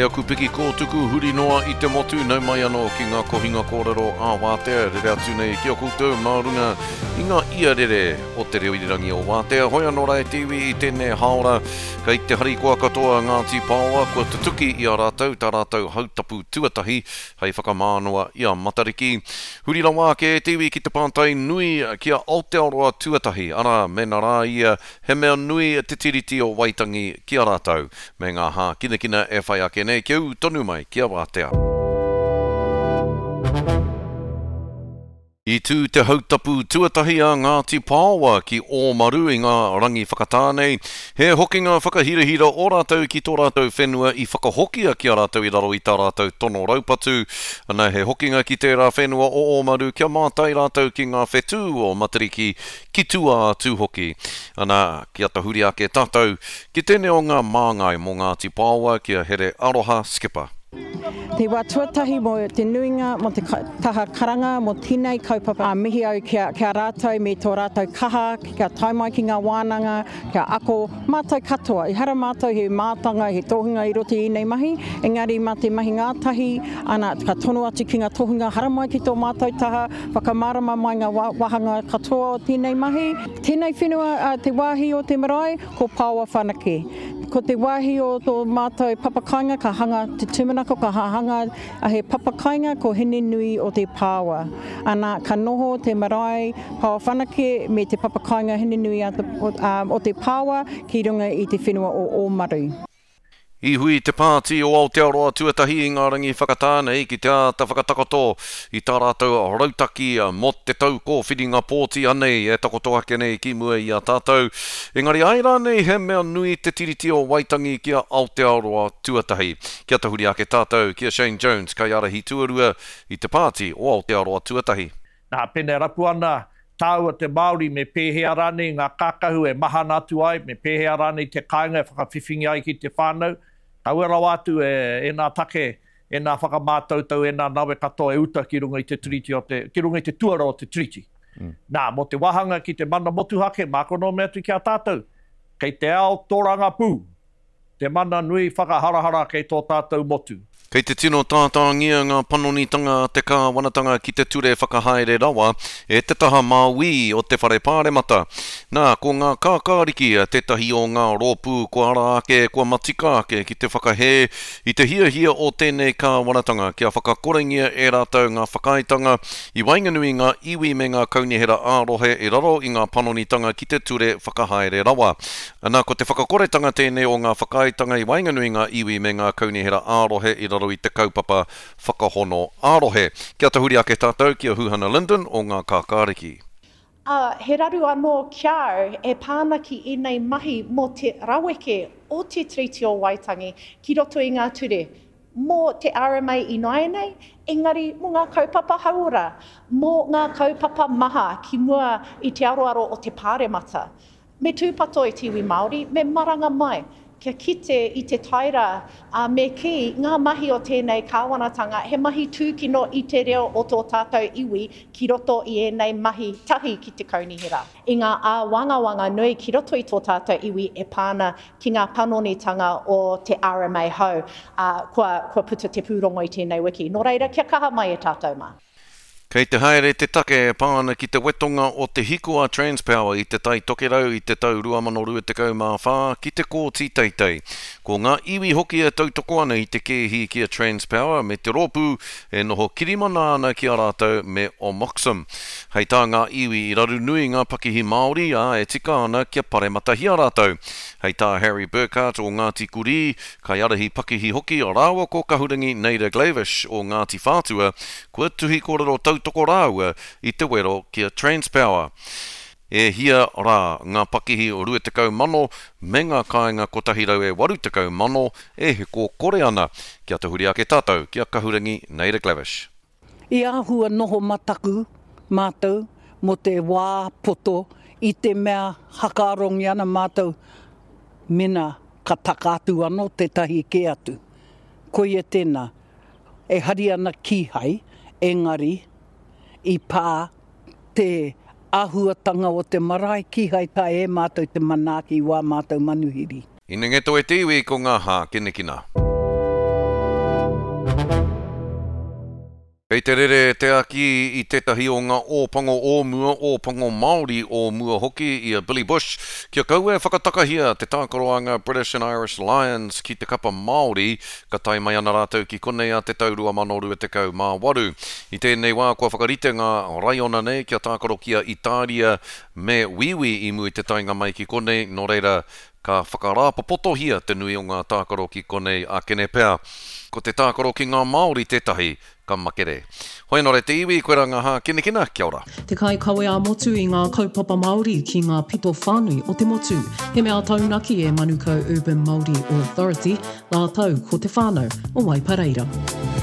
Hei aku piki kōtuku huri noa I te motu nau mai anō ki ngā kohinga kōrero a Wātea rere atu nei kia koutou maurunga I ngā ia rere o te reo irirangi o Wātea. Hoi anō rai tiwi I tēnei haora kei te hari kua katoa Ngāti Pāoa kua tutuki I a rātou tā rātou hautapu tuatahi hei whakamānoa I a Matariki. Huri rawa ke tiwi ki te pātai nui ki a Aotearoa tuatahi ara mena rā ia he mea nui te tiriti o Waitangi ki a rātou me ngā hā kinekina e whai ake nei kia u tonu mai kia Wātea. I tū te hautapu tuatahi a Ngāti Pāoa ki Omaru I ngā rangi whakatānei. He hokinga whakahirahira o rātou ki tō rātou whenua I whakahokia ki a rātou I raro I tā rātou tono raupatu. Ana he hokinga ki tērā whenua o Omaru kia mātai rātou ki ngā whetū o Matariki ki tua atu hoki. Ana kia tahuri ake tātou ki tēne o ngā māngai mō Ngāti Pāoa kia here aroha skipa. Te wā tuatahi mo te nuinga, mo te taha karanga, mo tīnei kaupapa mihi au kia rātou me tō rātou kaha, kia taimai ki ngā wānanga, kia ako mātou katoa. I hara mātou he mātanga, he tohunga I roti I nei mahi, engari mā te mahi ngātahi, ana ka tono atu ki ngā tohunga haramai ki tō mātou taha, whakamārama mai ngā wahanga katoa o tēnei mahi. Tēnei whenua te wāhi o te marae, ko Pāoa whanake. Ko te wāhi o tō mātou papakainga, ka hanga te tumanako, ka hanga a he papakainga, ko hene nui o te Pāoa. Ana ka noho te marae Pāoa whanake me te papakainga hene nui o te Pāoa ki runga I te whenua o Omaru. I hui te pāti o Aotearoa tuatahi I ngā rangi whakatānei ki te ata whakatakoto I tā rātou rautaki mo te tau ko whiringa pōti anei e takoto ake nei ki mua I a tātou. Engari aira nei he mea nui te tiriti o Waitangi ki a Aotearoa tuatahi. Kia tahuri ake tātou, kia Shane Jones, kai arahi tuarua I te pāti o Aotearoa tuatahi. Nā pene rapu ana, tāua te Māori me pēhea rane, ngā kākahu e mahana atu ai, me pēhea rane te kāinga e whakawhiwhingi ai ki te whānau. Kaua rau atu e nā take, e nā whakamātautau, e nā nawe katoa e uta ki runga I te treaty ki runga I te tuara o te treaty. Nā, mo te wahanga ki te mana motuhake, mākono mea tu ki a tātou. Kei te ao tōranga pū, te mana nui whakaharahara kei tō tātou motu. Kei te tino tātāngia ngā panonitanga te kāwanatanga ki te ture whakahaere rawa e te taha māui o te whare pāremata. Nā, ko ngā kākāriki tētahi o ngā rōpū ko ara ake, ko matika ake ki te whakahe I te hia o tēnei kāwanatanga kia whakakorengia e rātou ngā whakaitanga I wainganui ngā iwi me ngā kaunihera ārohe I raro I ngā panonitanga ki te ture whakahaere rawa. Nā, ko te whakakoretanga tēnei o ngā whakaitanga I wainganui ngā iwi me ngā kaunihera ārohe I raro I te kaupapa whakahono ārohe. Kia tahuri ake tātou kia Huhana Linden o ngā kākāriki. He raru anō kiao e pāna ki I nei mahi mo te raweke o te Treaty o Waitangi ki roto I ngā ture. Mō te RMA I nai nei, engari mō ngā kaupapa haura, mō ngā kaupapa maha ki mua I te aroaro o te pāremata. Me tūpato I tiwi Māori, me maranga mai. Kia kite I te taira me ki ngā mahi o tēnei kāwanatanga, he mahi tūkino I te reo o tō tātou iwi ki roto I nei mahi tahi ki te kaunihera. I ngā wangawanga nui ki roto I tō tātou iwi e pāna ki ngā panonitanga o te RMA hau, kua puta te pūrongo I tēnei wiki. Nō reira, kia kaha mai e tātou mā. Kei te haere te take pāna ki te wetonga o te hikua Transpower I te tai tokerau I te tau 2024 ki te kōti teitei. Ko ngā iwi hoki e tautoko ana I te kehi ki a Transpower me te rōpū e noho kirimana ana ki a rātou me o Moxham. Hei tā ngā iwi I raru nui ngā pakihi Māori e tika ana kia paremata hi a rātou. Hei tā Harry Burkhardt o Ngāti Kuri, kai arahi pakihi hoki o rāua ko kahurangi Nader Glavish o Ngāti Whātua, kua tuhi kōrero tautoko rāua I te wero kia Transpower. E hia rā ngā pakihi o 20 mano me ngā kāinga kotahi rau e 80 mano e heko kore ana. Kia tahuri ake tātou, kia kahurangi Nader Glavish. I āhua noho mataku mātou mo te wā poto I te mea hakarongi ana mātou mena ka takātu anō te tahi ke atu. Ko ia tēnā, e hari ana kihai, engari, I pā te āhuatanga o te marae kihai tā e mātou te manaki wā mātou manuhiri. Ina ngeto e te iwi ko ngā hā kinekina. Kei te rere te aki I tētahi o ngā ōpango ōmua, ōpango Māori ōmua hoki I a Billy Bush. Kia kaua whakatakahia te tākaroanga British and Irish Lions ki te kapa Māori, ka tai mai ana rātou ki konei a te taurua manoru e te kau mā waru. I tēnei wā kua whakarite ngā raiona nei kia tākaro kia Italia me wiwi I mui te tainga mai ki konei, no reira ka whakarāpapotohia te nui o ngā tākaro ki konei a kene pēr. Ko te tākaro ki ngā Māori tētahi, ka makere. Hoi nō re te iwi, koe ranga hā kina, kia ora. Te kai kawe a motu I ngā kaupapa Māori ki ngā pito whānui o te motu. He mea taunaki e Manukau Urban Māori Authority, la tau ko te whānau o Waipareira.